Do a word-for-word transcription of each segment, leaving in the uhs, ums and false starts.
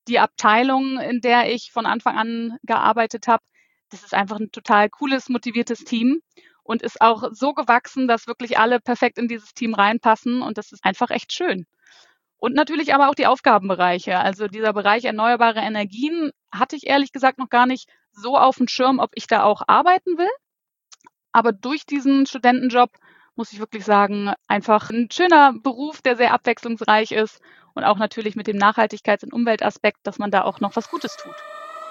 die Abteilung, in der ich von Anfang an gearbeitet habe, das ist einfach ein total cooles, motiviertes Team und ist auch so gewachsen, dass wirklich alle perfekt in dieses Team reinpassen und das ist einfach echt schön. Und natürlich aber auch die Aufgabenbereiche. Also dieser Bereich erneuerbare Energien hatte ich ehrlich gesagt noch gar nicht so auf dem Schirm, ob ich da auch arbeiten will. Aber durch diesen Studentenjob muss ich wirklich sagen, einfach ein schöner Beruf, der sehr abwechslungsreich ist und auch natürlich mit dem Nachhaltigkeits- und Umweltaspekt, dass man da auch noch was Gutes tut.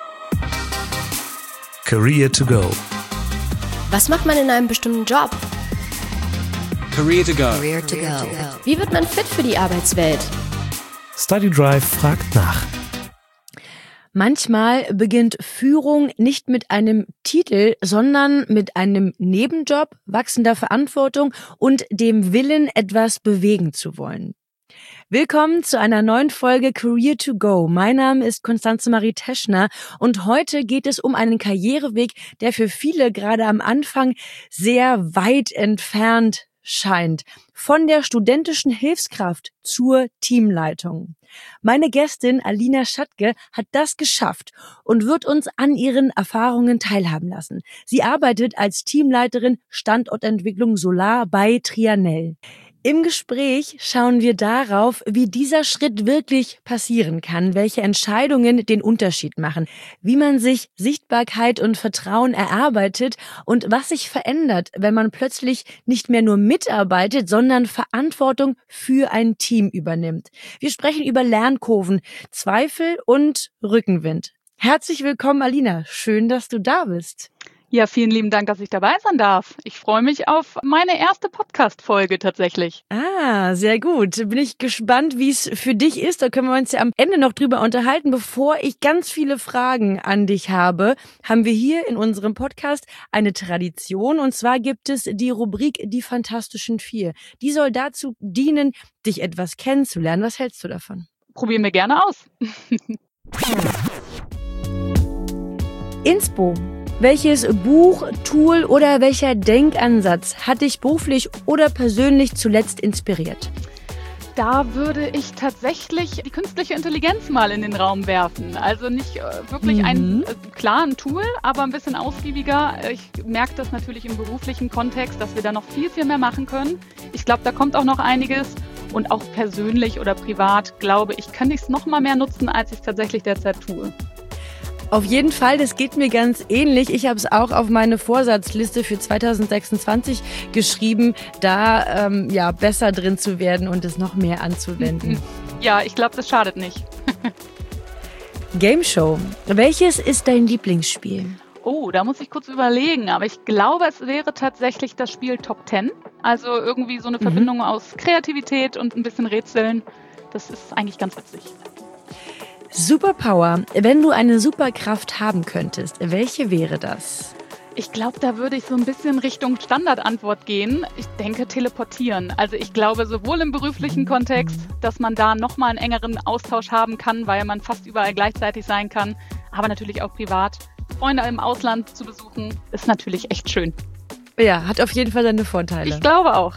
Career to go. Was macht man in einem bestimmten Job? Career to go. Career to go. Wie wird man fit für die Arbeitswelt? Study Drive fragt nach. Manchmal beginnt Führung nicht mit einem Titel, sondern mit einem Nebenjob, wachsender Verantwortung und dem Willen, etwas bewegen zu wollen. Willkommen zu einer neuen Folge Career to Go. Mein Name ist Constanze Marie Teschner und heute geht es um einen Karriereweg, der für viele gerade am Anfang sehr weit entfernt scheint. Von der studentischen Hilfskraft zur Teamleitung. Meine Gästin Alina Schattke hat das geschafft und wird uns an ihren Erfahrungen teilhaben lassen. Sie arbeitet als Teamleiterin Standortentwicklung Solar bei Trianel. Im Gespräch schauen wir darauf, wie dieser Schritt wirklich passieren kann, welche Entscheidungen den Unterschied machen, wie man sich Sichtbarkeit und Vertrauen erarbeitet und was sich verändert, wenn man plötzlich nicht mehr nur mitarbeitet, sondern Verantwortung für ein Team übernimmt. Wir sprechen über Lernkurven, Zweifel und Rückenwind. Herzlich willkommen, Alina. Schön, dass du da bist. Ja, vielen lieben Dank, dass ich dabei sein darf. Ich freue mich auf meine erste Podcast-Folge tatsächlich. Ah, sehr gut. Bin ich gespannt, wie es für dich ist. Da können wir uns ja am Ende noch drüber unterhalten. Bevor ich ganz viele Fragen an dich habe, haben wir hier in unserem Podcast eine Tradition. Und zwar gibt es die Rubrik Die Fantastischen Vier. Die soll dazu dienen, dich etwas kennenzulernen. Was hältst du davon? Probieren wir gerne aus. Inspo. Welches Buch, Tool oder welcher Denkansatz hat dich beruflich oder persönlich zuletzt inspiriert? Da würde ich tatsächlich die künstliche Intelligenz mal in den Raum werfen. Also nicht äh, wirklich mhm. ein äh, klaren Tool, aber ein bisschen ausgiebiger. Ich merke das natürlich im beruflichen Kontext, dass wir da noch viel, viel mehr machen können. Ich glaube, da kommt auch noch einiges. Und auch persönlich oder privat, glaube ich, kann ich es noch mal mehr nutzen, als ich es tatsächlich derzeit tue. Auf jeden Fall, das geht mir ganz ähnlich. Ich habe es auch auf meine Vorsatzliste für zwanzig sechsundzwanzig geschrieben, da ähm, ja besser drin zu werden und es noch mehr anzuwenden. Ja, ich glaube, das schadet nicht. Game Show. Welches ist dein Lieblingsspiel? Oh, da muss ich kurz überlegen, aber ich glaube, es wäre tatsächlich das Spiel Top Ten. Also irgendwie so eine Verbindung mhm. aus Kreativität und ein bisschen Rätseln. Das ist eigentlich ganz witzig. Superpower. Wenn du eine Superkraft haben könntest, welche wäre das? Ich glaube, da würde ich so ein bisschen Richtung Standardantwort gehen. Ich denke teleportieren. Also ich glaube sowohl im beruflichen Kontext, dass man da nochmal einen engeren Austausch haben kann, weil man fast überall gleichzeitig sein kann, aber natürlich auch privat. Freunde im Ausland zu besuchen, ist natürlich echt schön. Ja, hat auf jeden Fall seine Vorteile. Ich glaube auch.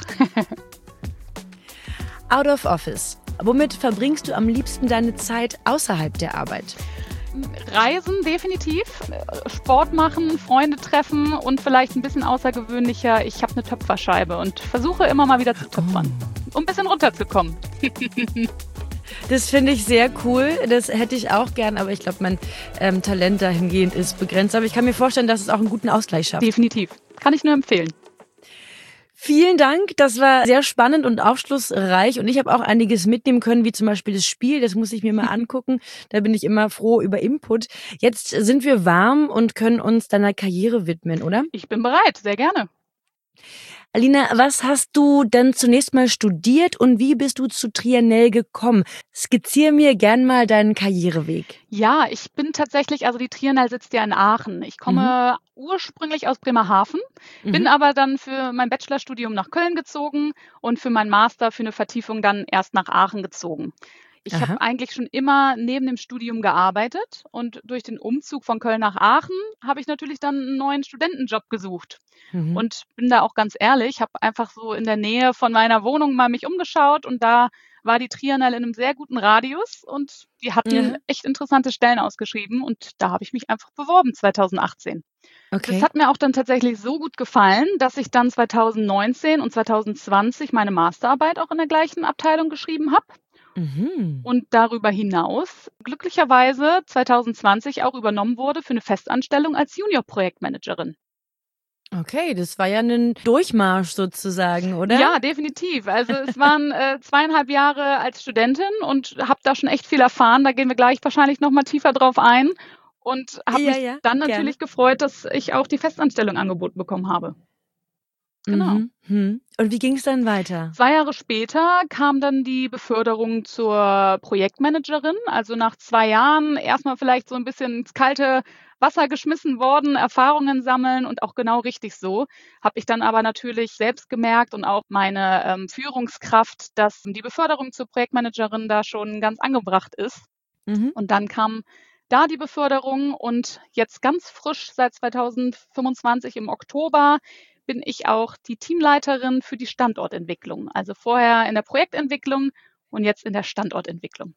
Out of Office. Womit verbringst du am liebsten deine Zeit außerhalb der Arbeit? Reisen definitiv, Sport machen, Freunde treffen und vielleicht ein bisschen außergewöhnlicher. Ich habe eine Töpferscheibe und versuche immer mal wieder zu töpfern, um ein bisschen runterzukommen. Das finde ich sehr cool. Das hätte ich auch gern, aber ich glaube, mein ähm, Talent dahingehend ist begrenzt. Aber ich kann mir vorstellen, dass es auch einen guten Ausgleich schafft. Definitiv. Kann ich nur empfehlen. Vielen Dank, das war sehr spannend und aufschlussreich und ich habe auch einiges mitnehmen können, wie zum Beispiel das Spiel, das muss ich mir mal angucken, da bin ich immer froh über Input. Jetzt sind wir warm und können uns deiner Karriere widmen, oder? Ich bin bereit, sehr gerne. Alina, was hast du denn zunächst mal studiert und wie bist du zu Trianel gekommen? Skizziere mir gern mal deinen Karriereweg. Ja, ich bin tatsächlich, also die Trianel sitzt ja in Aachen. Ich komme mhm. ursprünglich aus Bremerhaven, mhm. bin aber dann für mein Bachelorstudium nach Köln gezogen und für meinen Master für eine Vertiefung dann erst nach Aachen gezogen. Ich habe eigentlich schon immer neben dem Studium gearbeitet und durch den Umzug von Köln nach Aachen habe ich natürlich dann einen neuen Studentenjob gesucht. Mhm. Und bin da auch ganz ehrlich, habe einfach so in der Nähe von meiner Wohnung mal mich umgeschaut und da war die Trianel in einem sehr guten Radius und die hatten Ja. echt interessante Stellen ausgeschrieben und da habe ich mich einfach beworben zweitausendachtzehn. Okay. Das hat mir auch dann tatsächlich so gut gefallen, dass ich dann zweitausendneunzehn und zweitausendzwanzig meine Masterarbeit auch in der gleichen Abteilung geschrieben habe. Mhm. Und darüber hinaus glücklicherweise zweitausendzwanzig auch übernommen wurde für eine Festanstellung als Junior-Projektmanagerin. Okay, das war ja ein Durchmarsch sozusagen, oder? Ja, definitiv. Also es waren äh, zweieinhalb Jahre als Studentin und habe da schon echt viel erfahren. Da gehen wir gleich wahrscheinlich noch mal tiefer drauf ein. Und habe Ja, mich ja, dann gerne. natürlich gefreut, dass ich auch die Festanstellung angeboten bekommen habe. Genau. Mhm. Mhm. Und wie ging es dann weiter? Zwei Jahre später kam dann die Beförderung zur Projektmanagerin. Also nach zwei Jahren erstmal vielleicht so ein bisschen ins kalte Wasser geschmissen worden, Erfahrungen sammeln und auch genau richtig so. Habe ich dann aber natürlich selbst gemerkt und auch meine ähm, Führungskraft, dass die Beförderung zur Projektmanagerin da schon ganz angebracht ist. Mhm. Und dann kam da die Beförderung und jetzt ganz frisch seit zweitausendfünfundzwanzig im Oktober bin ich auch die Teamleiterin für die Standortentwicklung. Also vorher in der Projektentwicklung und jetzt in der Standortentwicklung.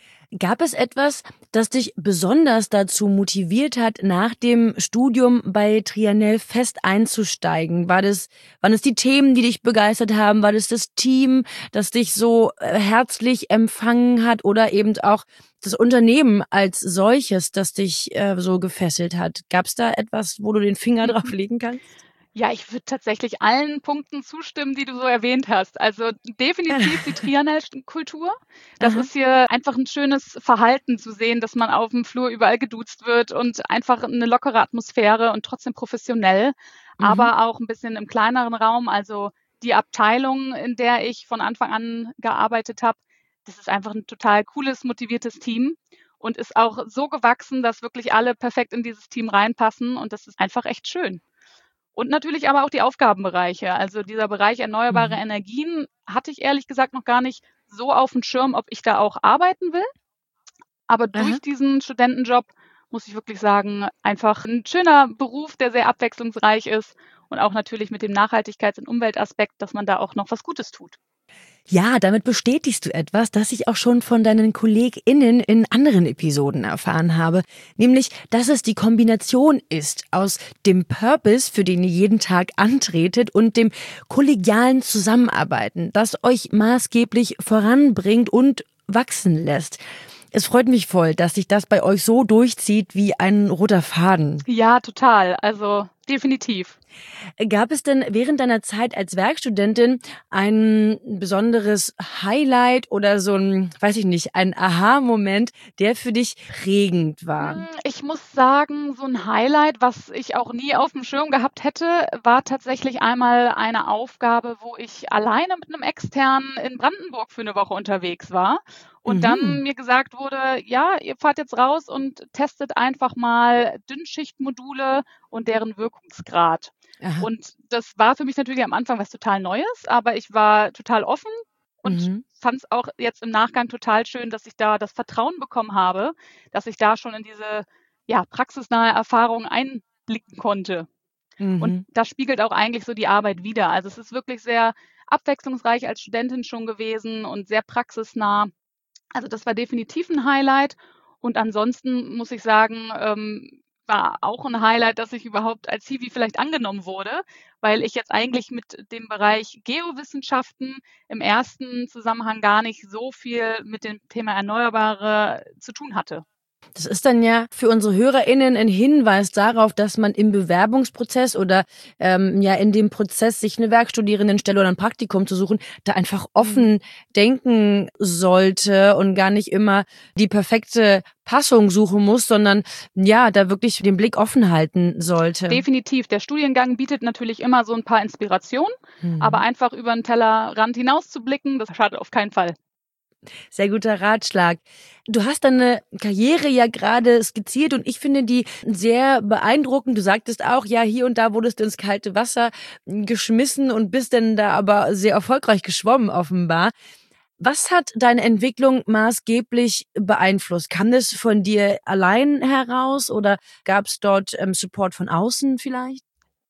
Gab es etwas, das dich besonders dazu motiviert hat, nach dem Studium bei Trianel fest einzusteigen? War das, waren es die Themen, die dich begeistert haben? War das das Team, das dich so äh, herzlich empfangen hat? Oder eben auch das Unternehmen als solches, das dich äh, so gefesselt hat? Gab es da etwas, wo du den Finger drauf legen kannst? Ja, ich würde tatsächlich allen Punkten zustimmen, die du so erwähnt hast. Also definitiv die Trianel-Kultur. Das Aha. ist hier einfach ein schönes Verhalten zu sehen, dass man auf dem Flur überall geduzt wird und einfach eine lockere Atmosphäre und trotzdem professionell, Mhm. aber auch ein bisschen im kleineren Raum. Also die Abteilung, in der ich von Anfang an gearbeitet habe, das ist einfach ein total cooles, motiviertes Team und ist auch so gewachsen, dass wirklich alle perfekt in dieses Team reinpassen und das ist einfach echt schön. Und natürlich aber auch die Aufgabenbereiche. Also dieser Bereich erneuerbare Mhm. Energien hatte ich ehrlich gesagt noch gar nicht so auf dem Schirm, ob ich da auch arbeiten will. Aber Aha. durch diesen Studentenjob muss ich wirklich sagen, einfach ein schöner Beruf, der sehr abwechslungsreich ist und auch natürlich mit dem Nachhaltigkeits- und Umweltaspekt, dass man da auch noch was Gutes tut. Ja, damit bestätigst du etwas, das ich auch schon von deinen KollegInnen in anderen Episoden erfahren habe. Nämlich, dass es die Kombination ist aus dem Purpose, für den ihr jeden Tag antretet, und dem kollegialen Zusammenarbeiten, das euch maßgeblich voranbringt und wachsen lässt. Es freut mich voll, dass sich das bei euch so durchzieht wie ein roter Faden. Ja, total. Also definitiv. Gab es denn während deiner Zeit als Werkstudentin ein besonderes Highlight oder so ein, weiß ich nicht, ein Aha-Moment, der für dich prägend war? Hm, Ich muss sagen, so ein Highlight, was ich auch nie auf dem Schirm gehabt hätte, war tatsächlich einmal eine Aufgabe, wo ich alleine mit einem Externen in Brandenburg für eine Woche unterwegs war und dann Mhm. mir gesagt wurde: „Ja, ihr fahrt jetzt raus und testet einfach mal Dünnschichtmodule und deren Wirkungsgrad.“ Aha. Und das war für mich natürlich am Anfang was total Neues, aber ich war total offen und Mhm. fand es auch jetzt im Nachgang total schön, dass ich da das Vertrauen bekommen habe, dass ich da schon in diese, ja, praxisnahe Erfahrung einblicken konnte. Und Mhm. das spiegelt auch eigentlich so die Arbeit wider. Also es ist wirklich sehr abwechslungsreich als Studentin schon gewesen und sehr praxisnah. Also das war definitiv ein Highlight. Und ansonsten muss ich sagen, ähm, war auch ein Highlight, dass ich überhaupt als Hiwi vielleicht angenommen wurde, weil ich jetzt eigentlich mit dem Bereich Geowissenschaften im ersten Zusammenhang gar nicht so viel mit dem Thema Erneuerbare zu tun hatte. Das ist dann ja für unsere HörerInnen ein Hinweis darauf, dass man im Bewerbungsprozess oder ähm, ja in dem Prozess, sich eine Werkstudierendenstelle oder ein Praktikum zu suchen, da einfach offen denken sollte und gar nicht immer die perfekte Passung suchen muss, sondern ja, da wirklich den Blick offen halten sollte. Definitiv. Der Studiengang bietet natürlich immer so ein paar Inspirationen, Mhm. aber einfach über den Tellerrand hinaus zu blicken, das schadet auf keinen Fall. Sehr guter Ratschlag. Du hast deine Karriere ja gerade skizziert und ich finde die sehr beeindruckend. Du sagtest auch, ja, hier und da wurdest du ins kalte Wasser geschmissen und bist dann da aber sehr erfolgreich geschwommen offenbar. Was hat deine Entwicklung maßgeblich beeinflusst? Kam das von dir allein heraus oder gab es dort ähm, Support von außen vielleicht?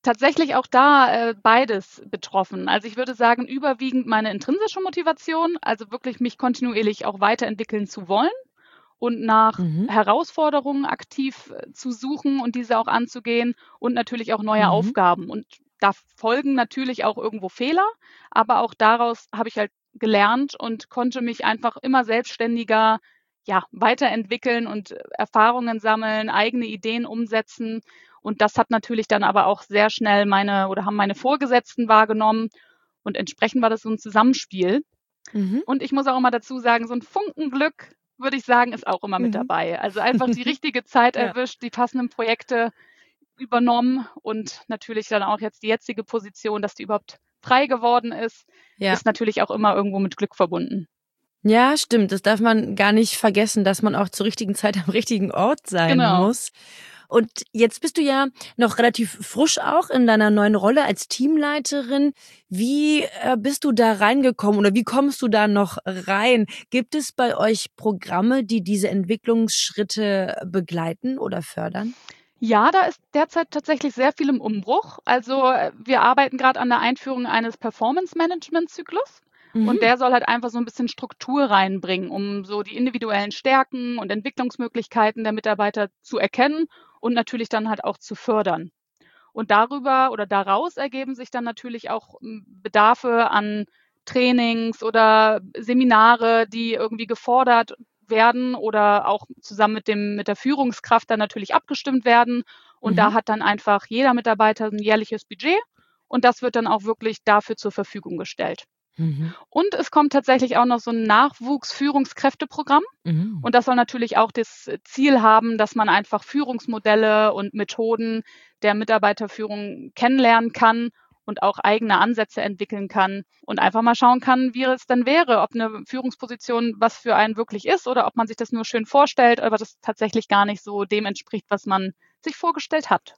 Tatsächlich auch da äh, beides betroffen. Also ich würde sagen, überwiegend meine intrinsische Motivation, also wirklich mich kontinuierlich auch weiterentwickeln zu wollen und nach Mhm. Herausforderungen aktiv äh, zu suchen und diese auch anzugehen und natürlich auch neue Mhm. Aufgaben. Und da folgen natürlich auch irgendwo Fehler, aber auch daraus habe ich halt gelernt und konnte mich einfach immer selbstständiger ja, weiterentwickeln und Erfahrungen sammeln, eigene Ideen umsetzen. Und das hat natürlich dann aber auch sehr schnell meine oder haben meine Vorgesetzten wahrgenommen. Und entsprechend war das so ein Zusammenspiel. Mhm. Und ich muss auch immer dazu sagen, so ein Funken Glück, würde ich sagen, ist auch immer mit Mhm. dabei. Also einfach die richtige Zeit Ja. erwischt, die passenden Projekte übernommen und natürlich dann auch jetzt die jetzige Position, dass die überhaupt frei geworden ist, Ja. ist natürlich auch immer irgendwo mit Glück verbunden. Ja, stimmt. Das darf man gar nicht vergessen, dass man auch zur richtigen Zeit am richtigen Ort sein Genau. muss. Und jetzt bist du ja noch relativ frisch auch in deiner neuen Rolle als Teamleiterin. Wie äh, bist du da reingekommen oder wie kommst du da noch rein? Gibt es bei euch Programme, die diese Entwicklungsschritte begleiten oder fördern? Ja, da ist derzeit tatsächlich sehr viel im Umbruch. Also äh, wir arbeiten gerade an der Einführung eines Performance-Management-Zyklus. Mhm. Und der soll halt einfach so ein bisschen Struktur reinbringen, um so die individuellen Stärken und Entwicklungsmöglichkeiten der Mitarbeiter zu erkennen und natürlich dann halt auch zu fördern. Und darüber oder daraus ergeben sich dann natürlich auch m, Bedarfe an Trainings oder Seminare, die irgendwie gefordert werden oder auch zusammen mit dem, mit der Führungskraft dann natürlich abgestimmt werden. Und Mhm. da hat dann einfach jeder Mitarbeiter ein jährliches Budget und das wird dann auch wirklich dafür zur Verfügung gestellt. Mhm. Und es kommt tatsächlich auch noch so ein Nachwuchsführungskräfteprogramm. Mhm. Und das soll natürlich auch das Ziel haben, dass man einfach Führungsmodelle und Methoden der Mitarbeiterführung kennenlernen kann und auch eigene Ansätze entwickeln kann und einfach mal schauen kann, wie es dann wäre, ob eine Führungsposition was für einen wirklich ist oder ob man sich das nur schön vorstellt, aber das tatsächlich gar nicht so dem entspricht, was man sich vorgestellt hat.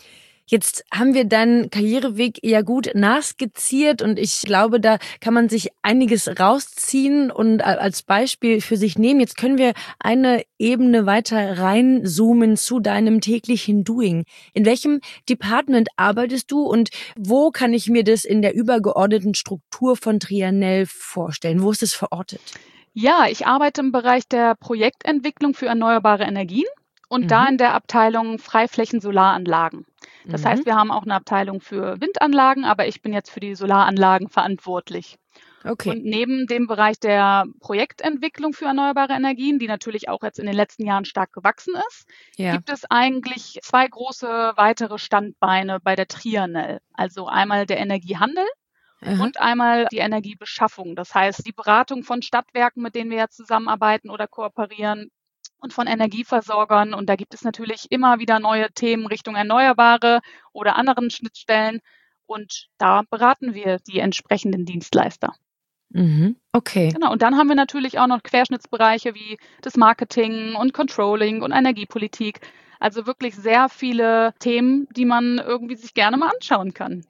Jetzt haben wir deinen Karriereweg ja gut nachskizziert und ich glaube, da kann man sich einiges rausziehen und als Beispiel für sich nehmen. Jetzt können wir eine Ebene weiter reinzoomen zu deinem täglichen Doing. In welchem Department arbeitest du und wo kann ich mir das in der übergeordneten Struktur von Trianel vorstellen? Wo ist es verortet? Ja, ich arbeite im Bereich der Projektentwicklung für erneuerbare Energien und Mhm. da in der Abteilung Freiflächen-Solaranlagen. Das Mhm. heißt, wir haben auch eine Abteilung für Windanlagen, aber ich bin jetzt für die Solaranlagen verantwortlich. Okay. Und neben dem Bereich der Projektentwicklung für erneuerbare Energien, die natürlich auch jetzt in den letzten Jahren stark gewachsen ist, Ja. gibt es eigentlich zwei große weitere Standbeine bei der Trianel. Also einmal der Energiehandel Aha. und einmal die Energiebeschaffung. Das heißt, die Beratung von Stadtwerken, mit denen wir ja zusammenarbeiten oder kooperieren, und von Energieversorgern. Und da gibt es natürlich immer wieder neue Themen Richtung Erneuerbare oder anderen Schnittstellen. Und da beraten wir die entsprechenden Dienstleister. Mhm. Okay. Genau. Und dann haben wir natürlich auch noch Querschnittsbereiche wie das Marketing und Controlling und Energiepolitik. Also wirklich sehr viele Themen, die man irgendwie sich gerne mal anschauen kann.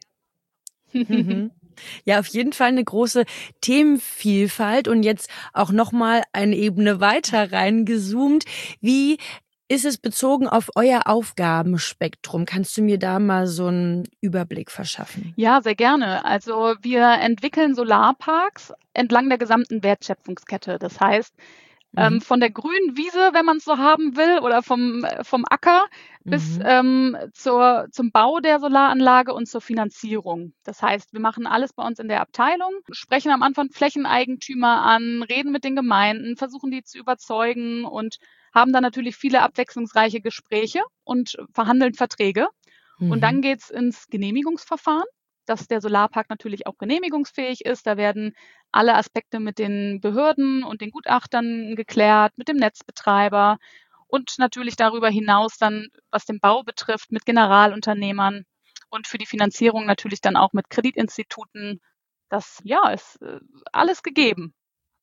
Mhm. Ja, auf jeden Fall eine große Themenvielfalt und jetzt auch nochmal eine Ebene weiter reingezoomt. Wie ist es bezogen auf euer Aufgabenspektrum? Kannst du mir da mal so einen Überblick verschaffen? Ja, sehr gerne. Also wir entwickeln Solarparks entlang der gesamten Wertschöpfungskette. Das heißt, ähm, Mhm. von der grünen Wiese, wenn man es so haben will, oder vom, äh, vom Acker bis Mhm. ähm, zur, zum Bau der Solaranlage und zur Finanzierung. Das heißt, wir machen alles bei uns in der Abteilung, sprechen am Anfang Flächeneigentümer an, reden mit den Gemeinden, versuchen die zu überzeugen und haben dann natürlich viele abwechslungsreiche Gespräche und verhandeln Verträge. Und dann Mhm. geht's ins Genehmigungsverfahren, dass der Solarpark natürlich auch genehmigungsfähig ist. Da werden alle Aspekte mit den Behörden und den Gutachtern geklärt, mit dem Netzbetreiber und natürlich darüber hinaus dann, was den Bau betrifft, mit Generalunternehmern und für die Finanzierung natürlich dann auch mit Kreditinstituten. Das, ja, ist äh, alles gegeben.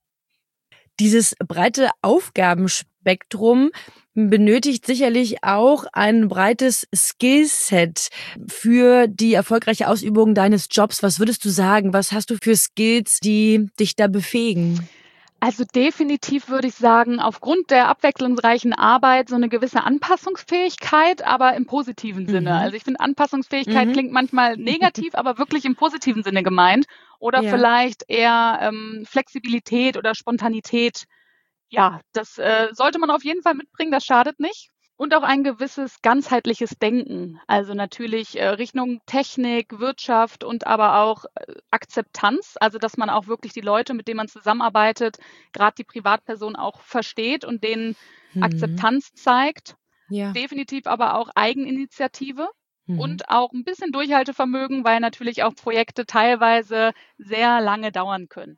Dieses breite Aufgabenspektrum benötigt sicherlich auch ein breites Skillset für die erfolgreiche Ausübung deines Jobs. Was würdest du sagen? Was hast du für Skills, die dich da befähigen? Also definitiv würde ich sagen, aufgrund der abwechslungsreichen Arbeit so eine gewisse Anpassungsfähigkeit, aber im positiven Sinne. Mhm. Also ich finde, Anpassungsfähigkeit Mhm. klingt manchmal negativ, aber wirklich im positiven Sinne gemeint. Oder Ja. vielleicht eher ähm, Flexibilität oder Spontanität. Ja, das äh, sollte man auf jeden Fall mitbringen, das schadet nicht. Und auch ein gewisses ganzheitliches Denken. Also natürlich äh, Richtung Technik, Wirtschaft und aber auch äh, Akzeptanz. Also dass man auch wirklich die Leute, mit denen man zusammenarbeitet, gerade die Privatperson auch versteht und denen Mhm. Akzeptanz zeigt. Ja. Definitiv aber auch Eigeninitiative Mhm. und auch ein bisschen Durchhaltevermögen, weil natürlich auch Projekte teilweise sehr lange dauern können.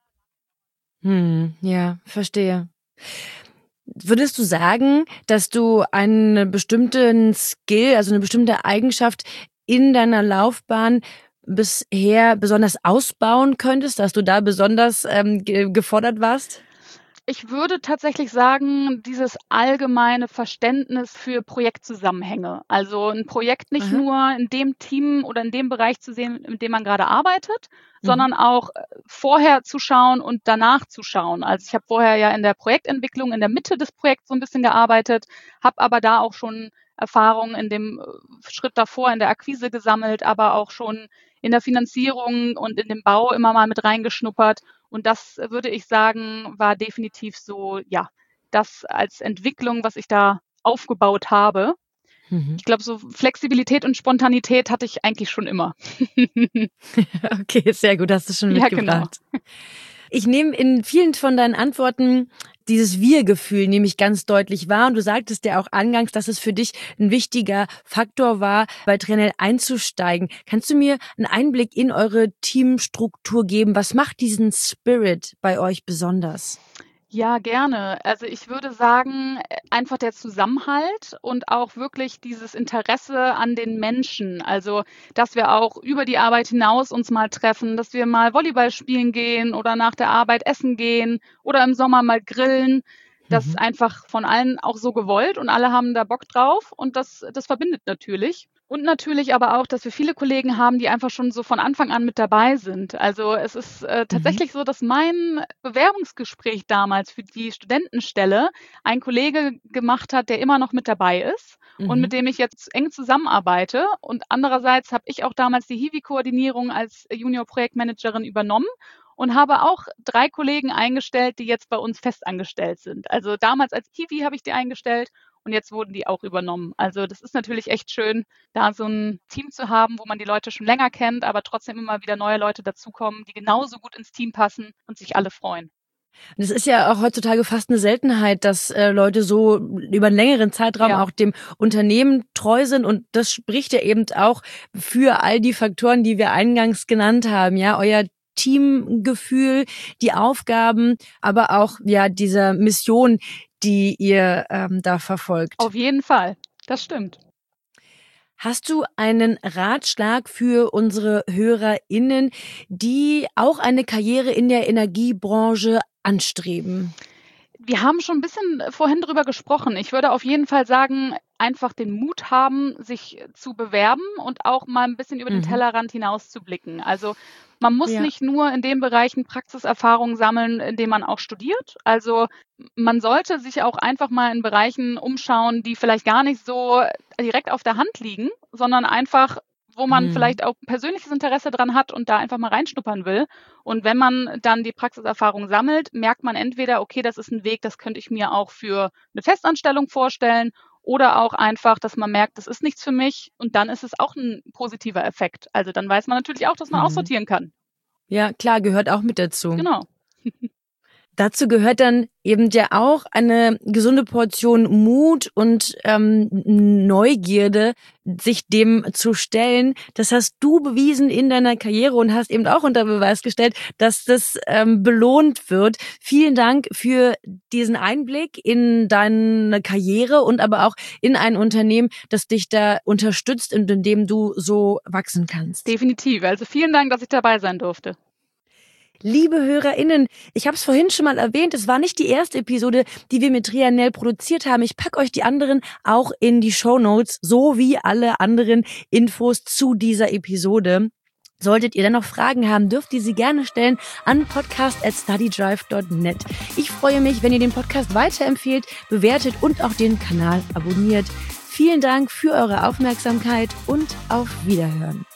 Hm, ja, verstehe. Würdest du sagen, dass du einen bestimmten Skill, also eine bestimmte Eigenschaft in deiner Laufbahn bisher besonders ausbauen könntest, dass du da besonders ähm, ge- gefordert warst? Ich würde tatsächlich sagen, dieses allgemeine Verständnis für Projektzusammenhänge. Also ein Projekt nicht Aha. nur in dem Team oder in dem Bereich zu sehen, in dem man gerade arbeitet, Mhm. sondern auch äh, vorher zu schauen und danach zu schauen. Also ich habe vorher ja in der Projektentwicklung in der Mitte des Projekts so ein bisschen gearbeitet, habe aber da auch schon Erfahrungen in dem äh, Schritt davor in der Akquise gesammelt, aber auch schon in der Finanzierung und in dem Bau immer mal mit reingeschnuppert. Und das äh, würde ich sagen, war definitiv so, ja, das als Entwicklung, was ich da aufgebaut habe. Mhm. Ich glaube, so Flexibilität und Spontanität hatte ich eigentlich schon immer. Okay, sehr gut, hast du schon Ja, mitgebracht. Ich nehme in vielen von deinen Antworten dieses Wir-Gefühl nehme ich ganz deutlich wahr. Und du sagtest ja auch angangs, dass es für dich ein wichtiger Faktor war, bei Trenel einzusteigen. Kannst du mir einen Einblick in eure Teamstruktur geben? Was macht diesen Spirit bei euch besonders? Ja, gerne. Also ich würde sagen, äh, einfach der Zusammenhalt und auch wirklich dieses Interesse an den Menschen. Also, dass wir auch über die Arbeit hinaus uns mal treffen, dass wir mal Volleyball spielen gehen oder nach der Arbeit essen gehen oder im Sommer mal grillen. Das ist Mhm. einfach von allen auch so gewollt und alle haben da Bock drauf und das, das verbindet natürlich. Und natürlich aber auch, dass wir viele Kollegen haben, die einfach schon so von Anfang an mit dabei sind. Also es ist äh, tatsächlich so, dass mein Bewerbungsgespräch damals für die Studentenstelle ein Kollege gemacht hat, der immer noch mit dabei ist und Mhm. mit dem ich jetzt eng zusammenarbeite. Und andererseits habe ich auch damals die Hiwi-Koordinierung als Junior-Projektmanagerin übernommen und habe auch drei Kollegen eingestellt, die jetzt bei uns festangestellt sind. Also damals als Hiwi habe ich die eingestellt und jetzt wurden die auch übernommen. Also das ist natürlich echt schön, da so ein Team zu haben, wo man die Leute schon länger kennt, aber trotzdem immer wieder neue Leute dazukommen, die genauso gut ins Team passen und sich alle freuen. Und es ist ja auch heutzutage fast eine Seltenheit, dass äh, Leute so über einen längeren Zeitraum Ja. auch dem Unternehmen treu sind. Und das spricht ja eben auch für all die Faktoren, die wir eingangs genannt haben. Ja, euer Teamgefühl, die Aufgaben, aber auch ja dieser Mission, die ihr ähm, da verfolgt. Auf jeden Fall, das stimmt. Hast du einen Ratschlag für unsere HörerInnen, die auch eine Karriere in der Energiebranche anstreben? Wir haben schon ein bisschen vorhin drüber gesprochen. Ich würde auf jeden Fall sagen, einfach den Mut haben, sich zu bewerben und auch mal ein bisschen über den Mhm. Tellerrand hinaus zu blicken. Also man muss Ja. nicht nur in den Bereichen Praxiserfahrung sammeln, in denen man auch studiert. Also man sollte sich auch einfach mal in Bereichen umschauen, die vielleicht gar nicht so direkt auf der Hand liegen, sondern einfach, wo man Mhm. vielleicht auch persönliches Interesse dran hat und da einfach mal reinschnuppern will. Und wenn man dann die Praxiserfahrung sammelt, merkt man entweder, okay, das ist ein Weg, das könnte ich mir auch für eine Festanstellung vorstellen, oder auch einfach, dass man merkt, das ist nichts für mich und dann ist es auch ein positiver Effekt. Also dann weiß man natürlich auch, dass man Mhm. aussortieren kann. Ja, klar, gehört auch mit dazu. Genau. Dazu gehört dann eben ja auch eine gesunde Portion Mut und ähm, Neugierde, sich dem zu stellen. Das hast du bewiesen in deiner Karriere und hast eben auch unter Beweis gestellt, dass das ähm, belohnt wird. Vielen Dank für diesen Einblick in deine Karriere und aber auch in ein Unternehmen, das dich da unterstützt und in dem du so wachsen kannst. Definitiv. Also vielen Dank, dass ich dabei sein durfte. Liebe HörerInnen, ich habe es vorhin schon mal erwähnt, es war nicht die erste Episode, die wir mit Trianel produziert haben. Ich packe euch die anderen auch in die Shownotes, so wie alle anderen Infos zu dieser Episode. Solltet ihr dann noch Fragen haben, dürft ihr sie gerne stellen an podcast at studydrive dot net. Ich freue mich, wenn ihr den Podcast weiterempfehlt, bewertet und auch den Kanal abonniert. Vielen Dank für eure Aufmerksamkeit und auf Wiederhören.